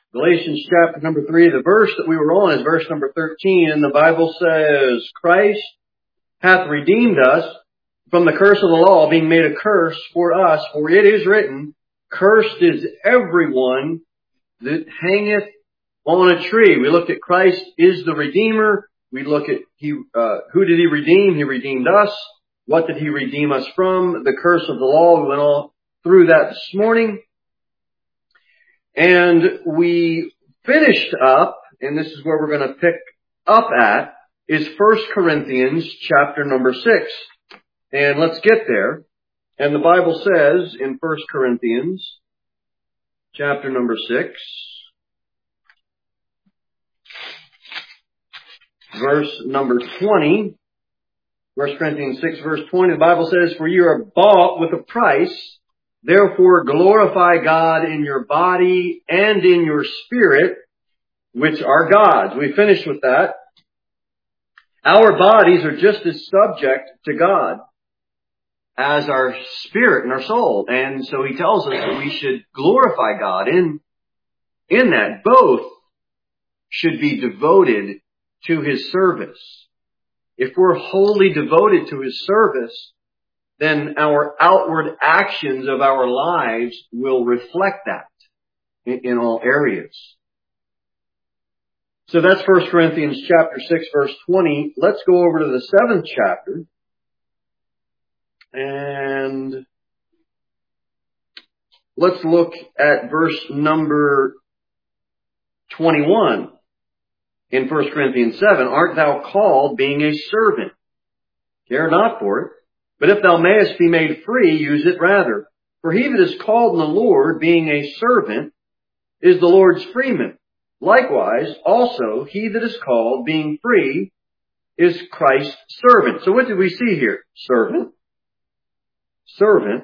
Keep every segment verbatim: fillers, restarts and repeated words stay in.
Galatians chapter number three, the verse that we were on is verse number thirteen, and the Bible says, Christ hath redeemed us from the curse of the law, being made a curse for us, for it is written, cursed is everyone that hangeth on a tree. We looked at Christ is the Redeemer. We look at he, uh, who did He redeem? He redeemed us. What did He redeem us from? The curse of the law. We went all through that this morning. And we finished up, and this is where we're going to pick up at, is First Corinthians chapter number six. And let's get there. And the Bible says in First Corinthians chapter number six, verse number twenty, First Corinthians six verse twenty, the Bible says, for you are bought with a price. Therefore glorify God in your body and in your spirit, which are God's. We finished with that. Our bodies are just as subject to God as our spirit and our soul. And so He tells us that we should glorify God in, in that. Both should be devoted to His service. If we're wholly devoted to His service, then our outward actions of our lives will reflect that in, in all areas. So that's First Corinthians chapter six verse twenty. Let's go over to the seventh chapter. And let's look at verse number twenty-one in First Corinthians seven. Art thou called being a servant? Care not for it. But if thou mayest be made free, use it rather. For he that is called in the Lord, being a servant, is the Lord's freeman. Likewise, also, he that is called, being free, is Christ's servant. So what did we see here? Servant. Servant.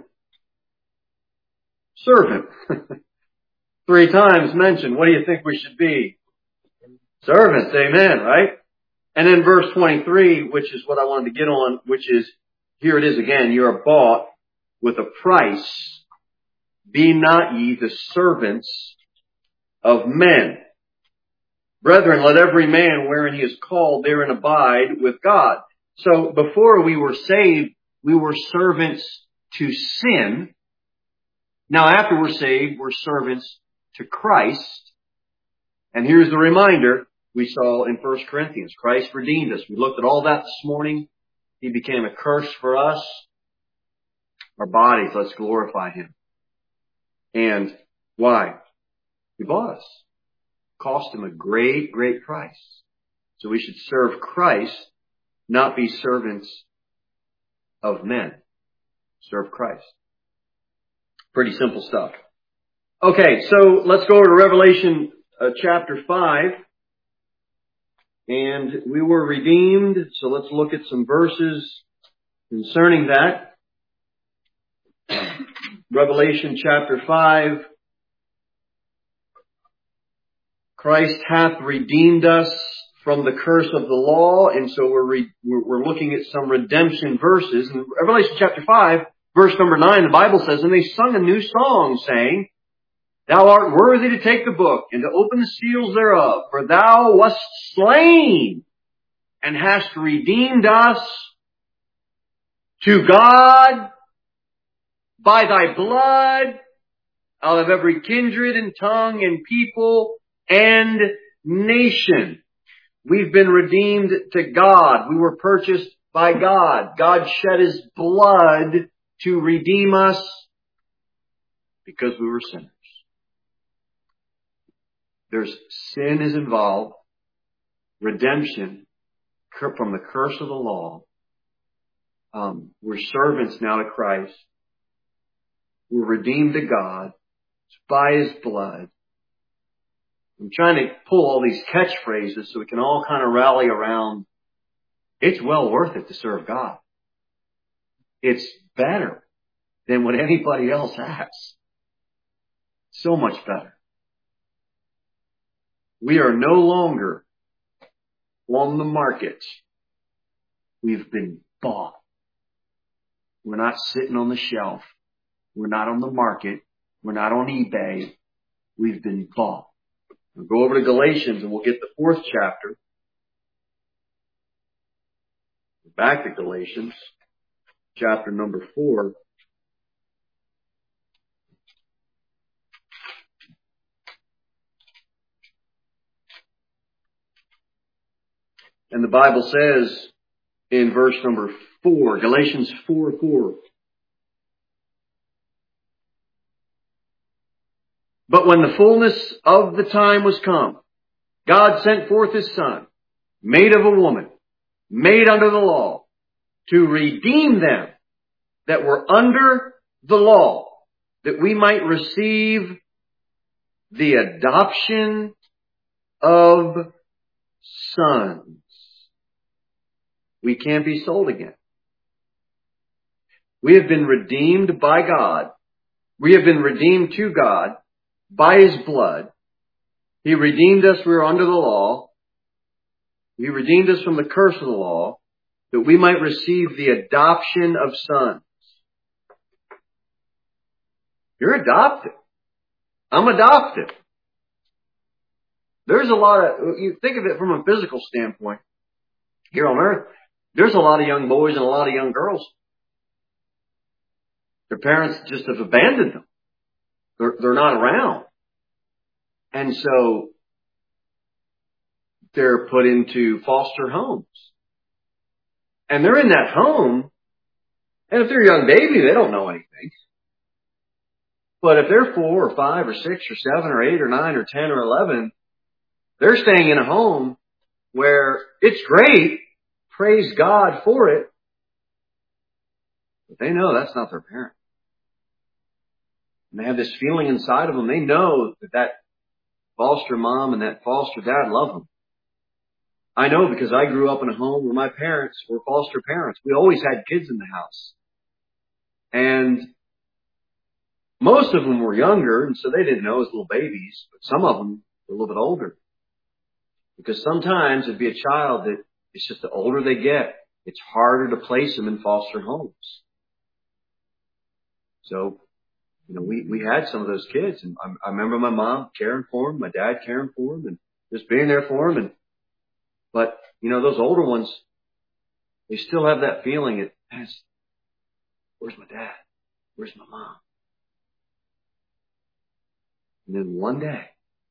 Servant. Three times mentioned. What do you think we should be? Servants. Amen, right? And then verse twenty-three, which is what I wanted to get on, which is, here it is again, you are bought with a price. Be not ye the servants of men. Brethren, let every man wherein he is called therein abide with God. So before we were saved, we were servants to sin. Now after we're saved, we're servants to Christ. And here's the reminder we saw in First Corinthians. Christ redeemed us. We looked at all that this morning. He became a curse for us. Our bodies, let's glorify Him. And why? He bought us. Cost Him a great, great price. So we should serve Christ, not be servants of men. Serve Christ. Pretty simple stuff. Okay, so let's go over to Revelation uh, chapter five. And we were redeemed, so let's look at some verses concerning that. Revelation chapter five. Christ hath redeemed us from the curse of the law, and so we're, re- we're looking at some redemption verses. In Revelation chapter five, verse number nine, the Bible says, and they sung a new song, saying, Thou art worthy to take the book and to open the seals thereof, for thou wast slain and hast redeemed us to God by thy blood out of every kindred and tongue and people and nation. We've been redeemed to God. We were purchased by God. God shed His blood to redeem us because we were sinners. There's sin is involved, redemption from the curse of the law. Um, we're servants now to Christ. We're redeemed to God. It's by His blood. I'm trying to pull all these catchphrases so we can all kind of rally around. It's well worth it to serve God. It's better than what anybody else has. So much better. We are no longer on the market. We've been bought. We're not sitting on the shelf. We're not on the market. We're not on eBay. We've been bought. We'll go over to Galatians and we'll get the fourth chapter. Back to Galatians, chapter number four. And the Bible says in verse number four, Galatians four four. But when the fullness of the time was come, God sent forth His Son, made of a woman, made under the law, to redeem them that were under the law, that we might receive the adoption of sons. We can't be sold again. We have been redeemed by God. We have been redeemed to God by His blood. He redeemed us. We were under the law. He redeemed us from the curse of the law, that we might receive the adoption of sons. You're adopted. I'm adopted. There's a lot of, you think of it from a physical standpoint. Here on earth, there's a lot of young boys and a lot of young girls. Their parents just have abandoned them. They're, they're not around. And so they're put into foster homes. And they're in that home. And if they're a young baby, they don't know anything. But if they're four or five or six or seven or eight or nine or ten or eleven, they're staying in a home where it's great. Praise God for it. But they know that's not their parent. And they have this feeling inside of them. They know that that foster mom and that foster dad love them. I know because I grew up in a home where my parents were foster parents. We always had kids in the house. And most of them were younger, and so they didn't know as little babies. But some of them were a little bit older. Because sometimes it'd be a child that it's just the older they get, it's harder to place them in foster homes. So, you know, we, we had some of those kids. And I, I remember my mom caring for them, my dad caring for them, and just being there for them. And But, you know, those older ones, they still have that feeling that, where's my dad? Where's my mom? And then one day,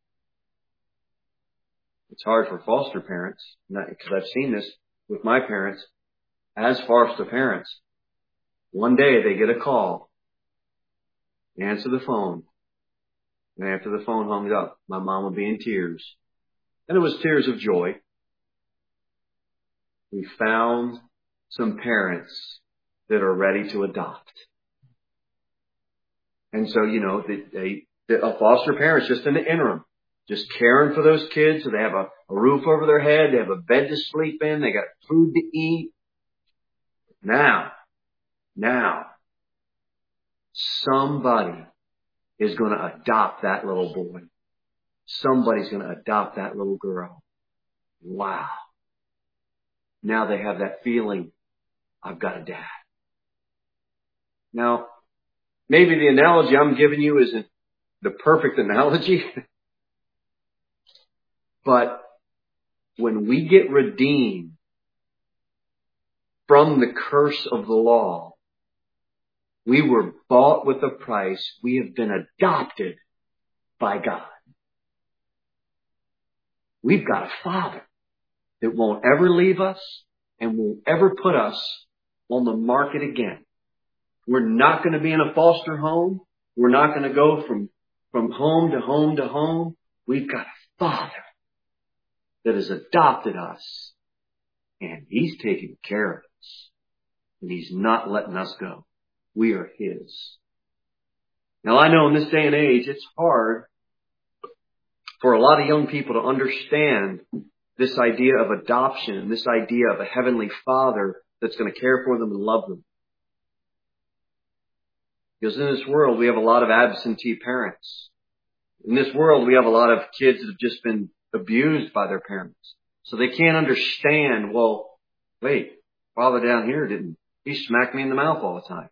it's hard for foster parents, because I've seen this with my parents, as foster parents. One day they get a call. They answer the phone. And after the phone hung up, my mom would be in tears. And it was tears of joy. We found some parents that are ready to adopt. And so, you know, they, they, a foster parent's just in the interim, just caring for those kids so they have a, a roof over their head, they have a bed to sleep in, they got food to eat. Now, now, somebody is going to adopt that little boy. Somebody's going to adopt that little girl. Wow. Now they have that feeling, I've got a dad. Now, maybe the analogy I'm giving you isn't the perfect analogy. But when we get redeemed from the curse of the law, we were bought with a price. We have been adopted by God. We've got a Father that won't ever leave us and won't ever put us on the market again. We're not going to be in a foster home. We're not going to go from, from home to home to home. We've got a Father that has adopted us, and He's taking care of us, and He's not letting us go. We are His. Now, I know in this day and age, it's hard for a lot of young people to understand this idea of adoption, this idea of a heavenly Father that's going to care for them and love them. Because in this world, we have a lot of absentee parents. In this world, we have a lot of kids that have just been abused by their parents. So they can't understand, well, wait, Father down here didn't, he smacked me in the mouth all the time.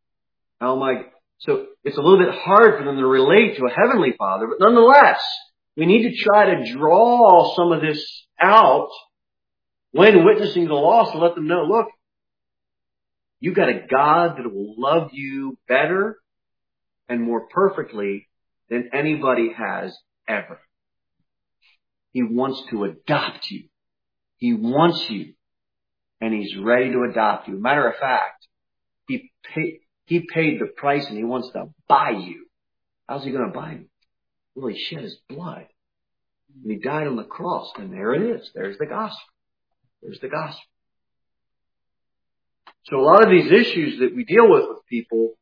How am I? So it's a little bit hard for them to relate to a heavenly Father, but nonetheless, We need to try to draw some of this out when witnessing the lost and let them know, look, you got a God that will love you better and more perfectly than anybody has ever. He wants to adopt you. He wants you. And He's ready to adopt you. Matter of fact, He paid, he paid the price and He wants to buy you. How's He going to buy you? Well, He shed His blood. And He died on the cross. And there it is. There's the gospel. There's the gospel. So a lot of these issues that we deal with with people,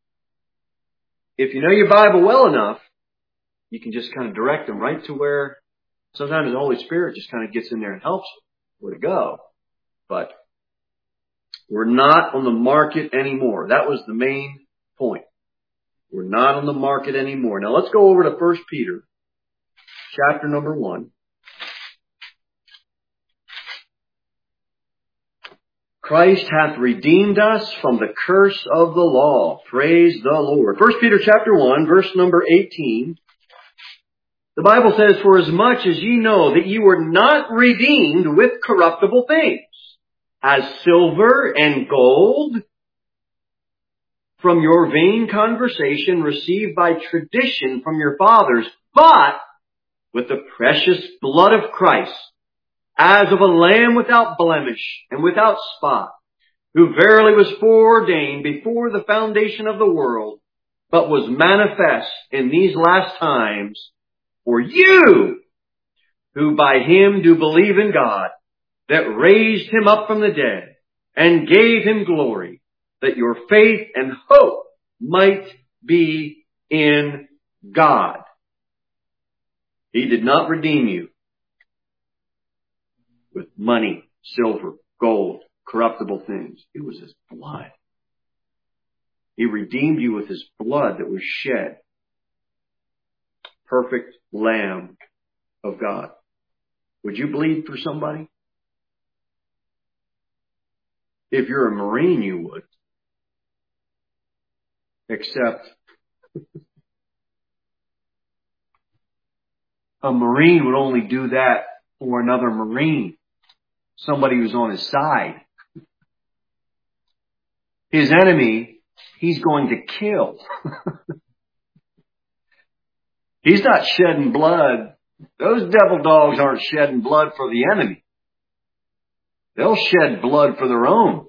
if you know your Bible well enough, you can just kind of direct them right to where sometimes the Holy Spirit just kind of gets in there and helps them where to go. But we're not on the market anymore. That was the main point. We're not on the market anymore. Now let's go over to First Peter, chapter number one. Christ hath redeemed us from the curse of the law. Praise the Lord. First Peter chapter one, verse number eighteen. The Bible says, for as much as ye know that ye were not redeemed with corruptible things, as silver and gold, from your vain conversation received by tradition from your fathers, but with the precious blood of Christ, as of a lamb without blemish and without spot, who verily was foreordained before the foundation of the world, but was manifest in these last times for you, who by Him do believe in God, that raised Him up from the dead, and gave Him glory, that your faith and hope might be in God. He did not redeem you with money, silver, gold, corruptible things. It was His blood. He redeemed you with His blood that was shed. Perfect Lamb of God. Would you bleed for somebody? If you're a Marine, you would. Except a Marine would only do that for another Marine. Somebody who's on his side. His enemy, he's going to kill. He's not shedding blood. Those devil dogs aren't shedding blood for the enemy. They'll shed blood for their own.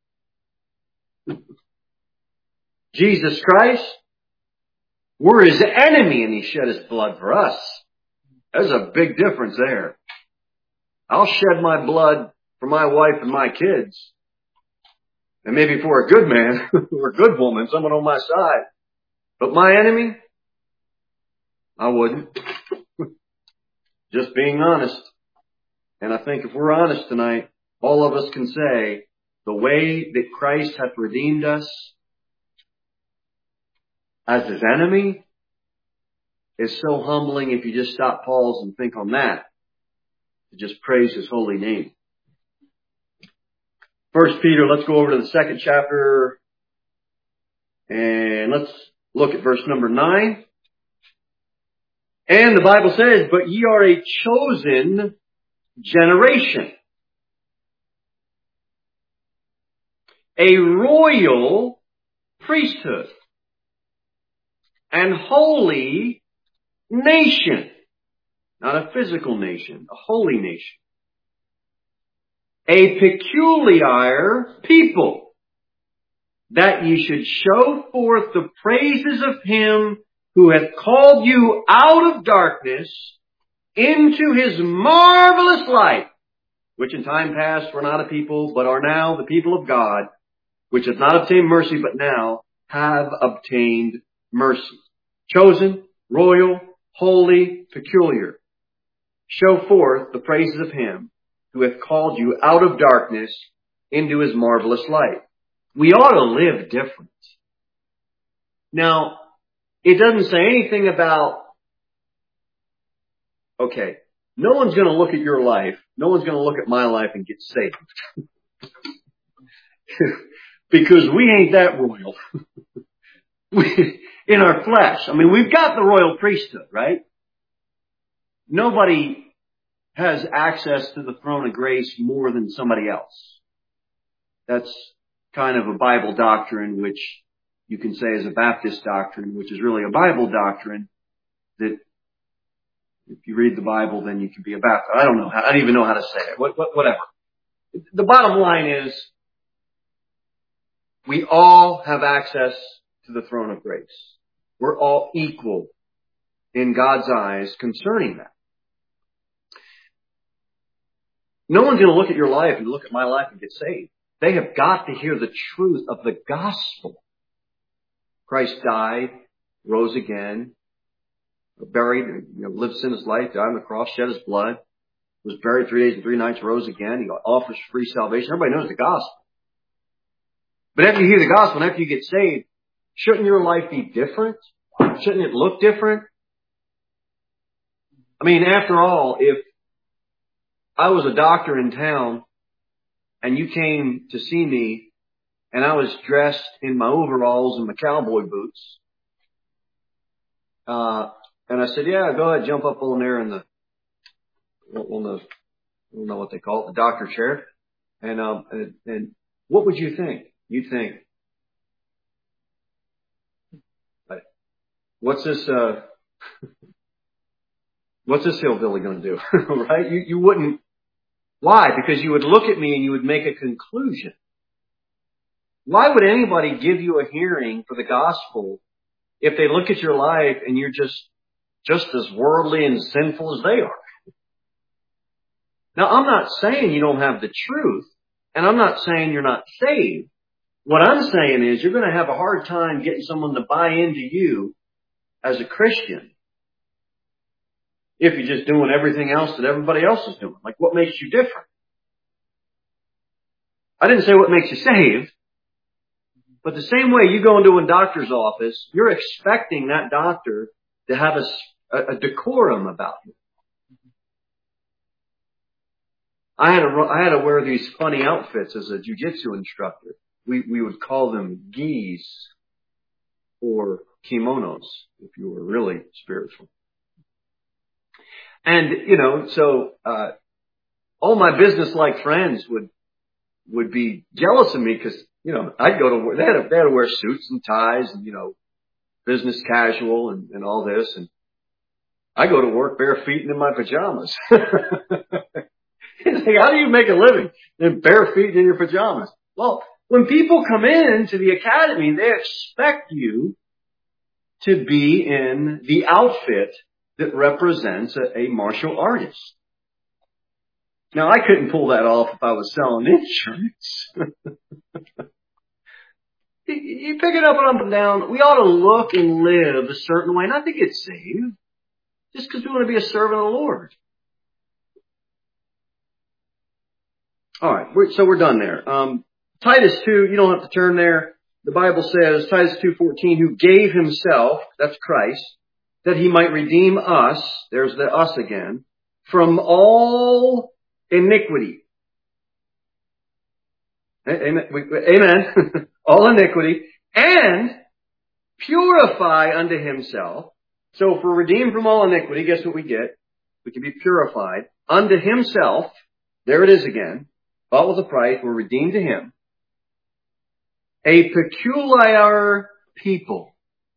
Jesus Christ, we're His enemy and He shed His blood for us. There's a big difference there. I'll shed my blood for my wife and my kids. And maybe for a good man or a good woman, someone on my side. But my enemy, I wouldn't. Just being honest. And I think if we're honest tonight, all of us can say the way that Christ hath redeemed us as His enemy is so humbling if you just stop, pause, and think on that. To just praise His holy name. First Peter, let's go over to the second chapter. And let's look at verse number nine. And the Bible says, but ye are a chosen generation, a royal priesthood, and holy nation. Not a physical nation, a holy nation. A peculiar people, that ye should show forth the praises of Him who hath called you out of darkness into His marvelous light, which in time past were not a people, but are now the people of God, which have not obtained mercy, but now have obtained mercy. Chosen, royal, holy, peculiar. Show forth the praises of Him who hath called you out of darkness into His marvelous light. We ought to live different. Now, it doesn't say anything about, okay, no one's going to look at your life, no one's going to look at my life and get saved. Because we ain't that royal. we, in our flesh. I mean, we've got the royal priesthood, right? nobody has access to the throne of grace more than somebody else. That's kind of a Bible doctrine, which you can say is a Baptist doctrine, which is really a Bible doctrine that if you read the Bible, then you can be a Baptist. I don't know how, I don't even know how to say it. What, what, whatever. The bottom line is we all have access to the throne of grace. We're all equal in God's eyes concerning that. No one's going to look at your life and look at my life and get saved. They have got to hear the truth of the gospel. Christ died, rose again, buried, you know, lived sinless life, died on the cross, shed his blood, was buried three days and three nights, rose again. He offers free salvation. Everybody knows the gospel. But after you hear the gospel and after you get saved, shouldn't your life be different? Shouldn't it look different? I mean, after all, if I was a doctor in town and you came to see me and I was dressed in my overalls and my cowboy boots, uh, and I said, yeah, go ahead, jump up on there in the, on the, I don't know what they call it, the doctor chair. And, um, and, and what would you think? You'd think, what's this, uh, what's this hillbilly going to do? Right? You, you wouldn't. Why? Because you would look at me and you would make a conclusion. Why would anybody give you a hearing for the gospel if they look at your life and you're just, just as worldly and sinful as they are? Now, I'm not saying you don't have the truth, and I'm not saying you're not saved. What I'm saying is you're going to have a hard time getting someone to buy into you as a Christian if you're just doing everything else that everybody else is doing. Like, what makes you different? I didn't say what makes you saved, but the same way you go into a doctor's office, you're expecting that doctor to have a, a decorum about you. I had to, I had to wear these funny outfits as a jiu-jitsu instructor. We, we would call them gis or kimonos if you were really spiritual. And, you know, so, uh, all my business-like friends would, would be jealous of me because, you know, I'd go to work, they had to, they had to wear suits and ties and, you know, business casual and, and all this. And I go to work bare feet and in my pajamas. It's like, how do you make a living in bare feet in your pajamas? Well, when people come in to the academy, they expect you to be in the outfit that represents a, a martial artist. Now, I couldn't pull that off if I was selling insurance. you, you pick it up and up and down. We ought to look and live a certain way, not to get saved, just because we want to be a servant of the Lord. All right, we're, so we're done there. Um, Titus two, you don't have to turn there. The Bible says, Titus two fourteen, who gave himself, that's Christ, that he might redeem us, there's the us again, from all iniquity. Amen. All iniquity. And purify unto himself. So if we're redeemed from all iniquity, guess what we get? We can be purified unto himself. There it is again. Bought with a price. We're redeemed to him. A peculiar people.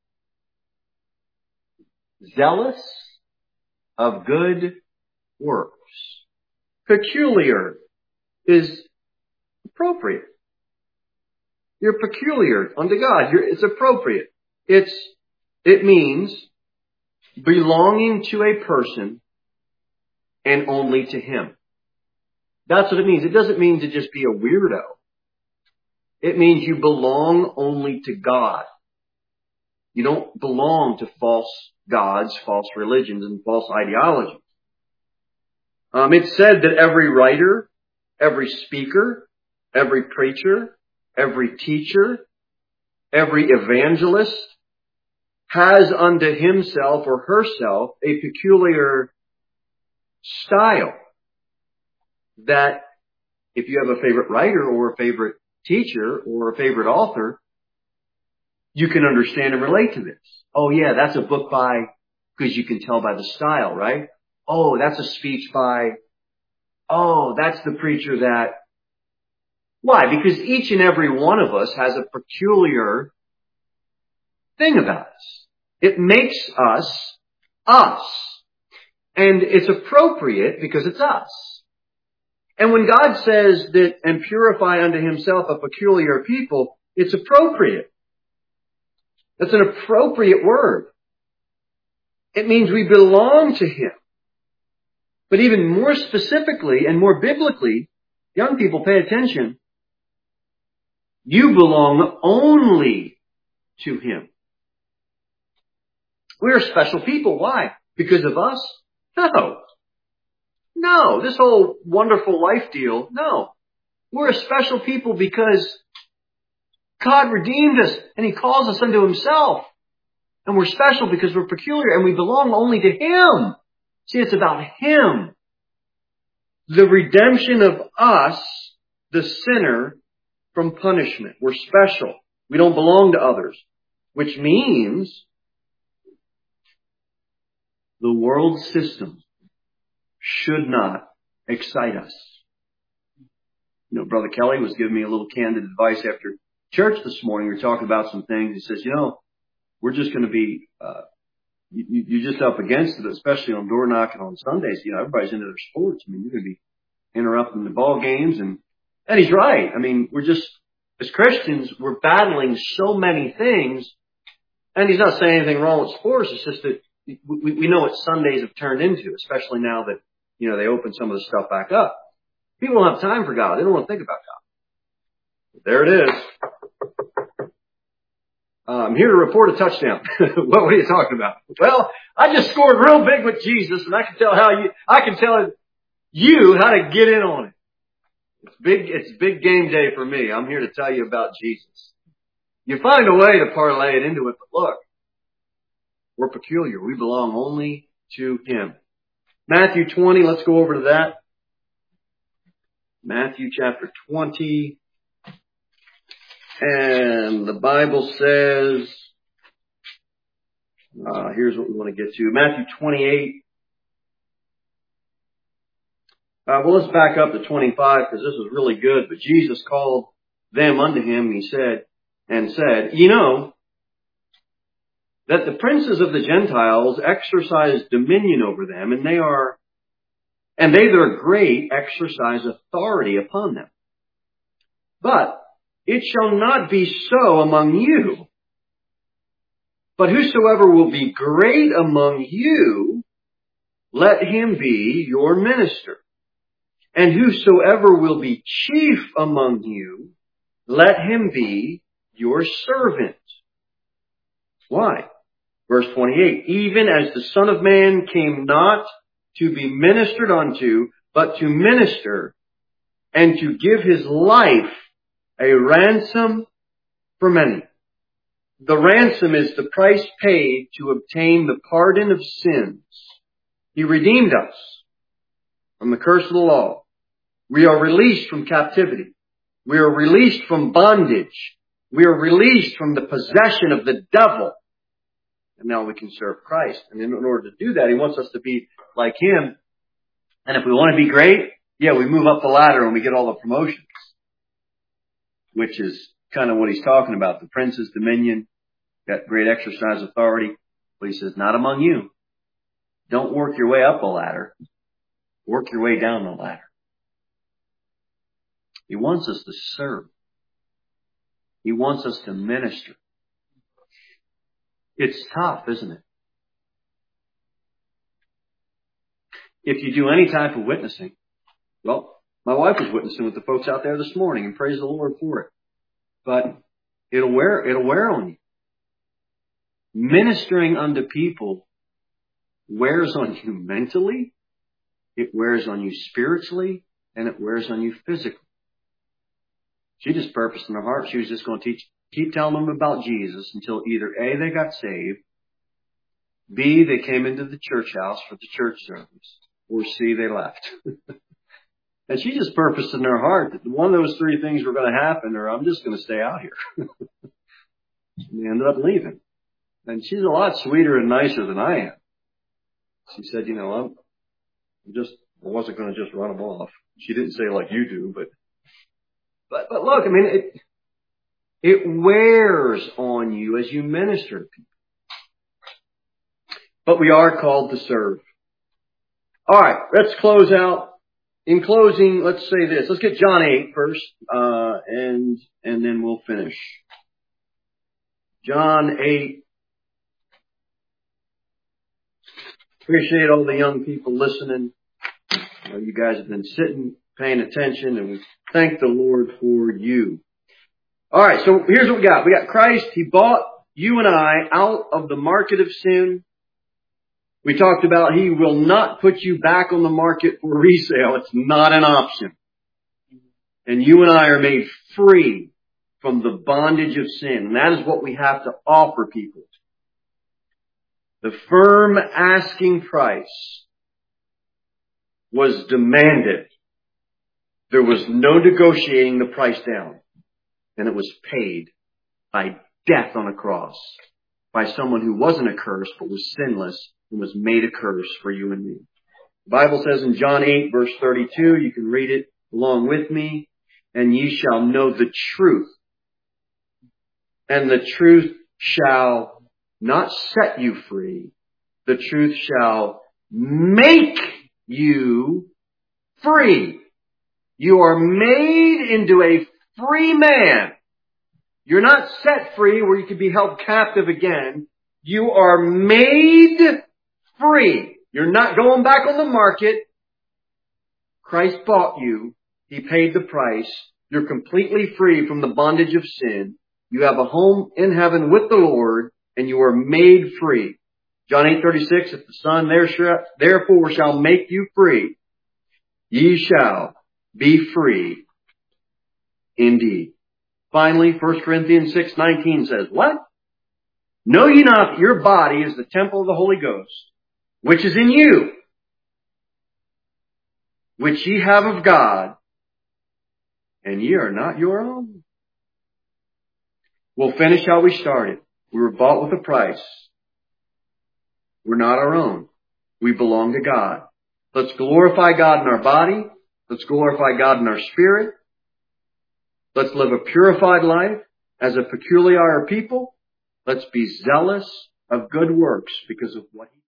Zealous of good works. Peculiar is appropriate. You're peculiar unto God. You're, it's appropriate. It's, it means belonging to a person and only to him. That's what it means. It doesn't mean to just be a weirdo. It means you belong only to God. You don't belong to false gods, false religions, and false ideologies. Um, it's said that every writer, every speaker, every preacher, every teacher, every evangelist has unto himself or herself a peculiar style that if you have a favorite writer or a favorite teacher or a favorite author, you can understand and relate to this. Oh yeah, that's a book by, because you can tell by the style, right? oh, that's a speech by, oh, that's the preacher that. Why? Because each and every one of us has a peculiar thing about us. It makes us us. And it's appropriate because it's us. And when God says that, and purify unto himself a peculiar people, it's appropriate. That's an appropriate word. It means we belong to him. But even more specifically and more biblically, young people, pay attention. You belong only to him. We're special people. Why? Because of us? No. No. This whole wonderful life deal, no. We're a special people because God redeemed us and he calls us unto himself. And we're special because we're peculiar and we belong only to him. See, it's about him. The redemption of us, the sinner, from punishment. We're special. We don't belong to others. Which means the world system should not excite us. You know, Brother Kelly was giving me a little candid advice after church this morning. We were talking about some things. He says, you know, we're just going to be, uh, you, you're just up against it, especially on door knocking on Sundays. You know, everybody's into their sports. I mean, you're going to be interrupting the ball games. And, and he's right. I mean, we're just, as Christians, we're battling so many things. And he's not saying anything wrong with sports. It's just that we, we know what Sundays have turned into, especially now that, you know, they open some of the stuff back up. People don't have time for God. They don't want to think about God. There it is. Uh, I'm here to report a touchdown. What were you talking about? Well, I just scored real big with Jesus, and I can tell how you, I can tell you how to get in on it. It's big, it's big game day for me. I'm here to tell you about Jesus. You find a way to parlay it into it, but look, we're peculiar. We belong only to him. Matthew twenty, let's go over to that. Matthew chapter twenty. And the Bible says, uh, here's what we want to get to. Matthew twenty-eight. Uh, well, let's back up to twenty-five because this is really good. But Jesus called them unto him, he said, and said, you know, that the princes of the Gentiles exercise dominion over them, and they are, and they that are great exercise authority upon them. But it shall not be so among you. But whosoever will be great among you, let him be your minister. And whosoever will be chief among you, let him be your servant. Why? Verse twenty-eight, even as the Son of Man came not to be ministered unto, but to minister, and to give his life a ransom for many. The ransom is the price paid to obtain the pardon of sins. He redeemed us from the curse of the law. We are released from captivity. We are released from bondage. We are released from the possession of the devil. And now we can serve Christ. And in order to do that, he wants us to be like him. And if we want to be great, yeah, we move up the ladder and we get all the promotions. Which is kind of what he's talking about. The prince's dominion, got great exercise authority. But he says, not among you. Don't work your way up the ladder. Work your way down the ladder. He wants us to serve. He wants us to minister. It's tough, isn't it? If you do any type of witnessing, well, my wife was witnessing with the folks out there this morning, and praise the Lord for it. But it'll wear, it'll wear on you. Ministering unto people wears on you mentally, it wears on you spiritually, and it wears on you physically. She just purposed in her heart, she was just going to teach, keep telling them about Jesus until either A, they got saved, B, they came into the church house for the church service, or C, they left. And she just purposed in her heart that one of those three things were going to happen, or I'm just going to stay out here. She ended up leaving. And she's a lot sweeter and nicer than I am. She said, you know, I'm, Just, I wasn't going to just run them off. She didn't say like you do, but, but, but look, I mean, it, it wears on you as you minister to people. But we are called to serve. All right, let's close out. In closing, let's say this. Let's get John eight first, uh, and, and then we'll finish. John eight. Appreciate all the young people listening. Uh, you guys have been sitting, paying attention, and we thank the Lord for you. All right, so here's what we got. We got Christ. He bought you and I out of the market of sin. We talked about He will not put you back on the market for resale. It's not an option. And you and I are made free from the bondage of sin. And that is what we have to offer people. The firm asking price was demanded. There was no negotiating the price down. And it was paid by death on a cross. By someone who wasn't a curse, but was sinless and was made a curse for you and me. The Bible says in John eight verse thirty-two, you can read it along with me, and ye shall know the truth. And the truth shall not set you free. The truth shall make you free. You are made into a free man. You're not set free where you can be held captive again. You are made free. You're not going back on the market. Christ bought you. He paid the price. You're completely free from the bondage of sin. You have a home in heaven with the Lord, and you are made free. John eight thirty-six, if the Son therefore shall make you free, ye shall be free indeed. Finally, First Corinthians six nineteen says, what? Know ye not that your body is the temple of the Holy Ghost, which is in you, which ye have of God, and ye are not your own? We'll finish how we started. We were bought with a price. We're not our own. We belong to God. Let's glorify God in our body. Let's glorify God in our spirit. Let's live a purified life as a peculiar people. Let's be zealous of good works because of what He